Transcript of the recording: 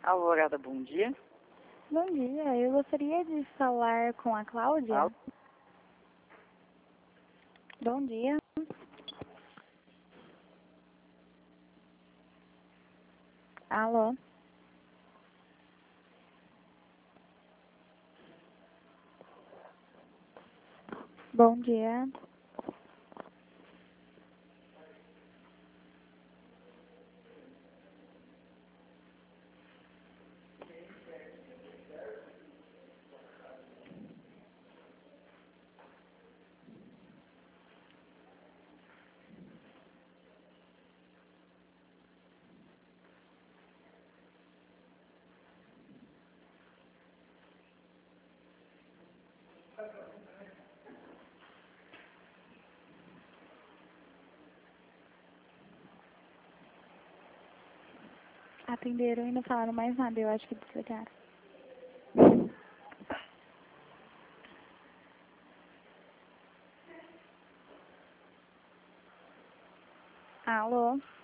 Alvorada, bom dia. Bom dia, eu gostaria de falar com a Cláudia. Alô? Bom dia. Alô? Bom dia. Atenderam e não falaram mais nada, eu acho que desligaram. Alô?